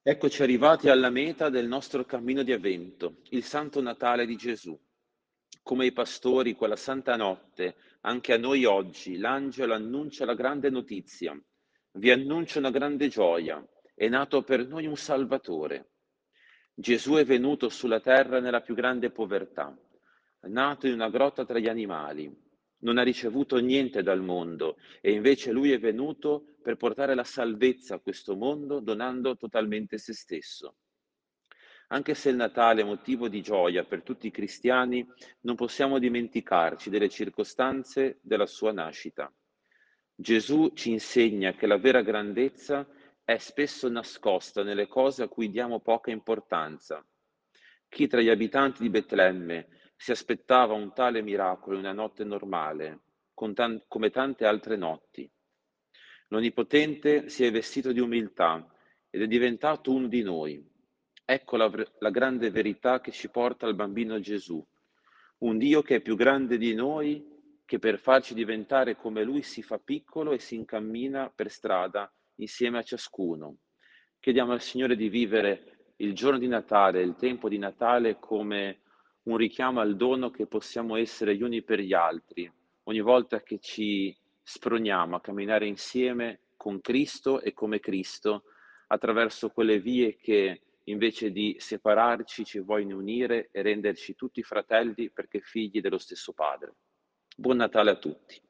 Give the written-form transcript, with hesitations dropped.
Eccoci arrivati alla meta del nostro cammino di Avvento, il Santo Natale di Gesù. Come i pastori quella santa notte, anche a noi oggi l'angelo annuncia la grande notizia. Vi annuncio una grande gioia, è nato per noi un Salvatore. Gesù è venuto sulla terra nella più grande povertà, nato in una grotta tra gli animali. Non ha ricevuto niente dal mondo e invece lui è venuto per portare la salvezza a questo mondo donando totalmente se stesso. Anche se il Natale è motivo di gioia per tutti i cristiani, non possiamo dimenticarci delle circostanze della sua nascita. Gesù ci insegna che la vera grandezza è spesso nascosta nelle cose a cui diamo poca importanza. Chi tra gli abitanti di Betlemme si aspettava un tale miracolo in una notte normale, come tante altre notti? L'Onnipotente si è vestito di umiltà ed è diventato uno di noi. Ecco la grande verità che ci porta al bambino Gesù, un Dio che è più grande di noi, che per farci diventare come Lui si fa piccolo e si incammina per strada insieme a ciascuno. Chiediamo al Signore di vivere il giorno di Natale, il tempo di Natale come un richiamo al dono che possiamo essere gli uni per gli altri, ogni volta che ci sproniamo a camminare insieme con Cristo e come Cristo, attraverso quelle vie che invece di separarci ci vogliono unire e renderci tutti fratelli perché figli dello stesso Padre. Buon Natale a tutti.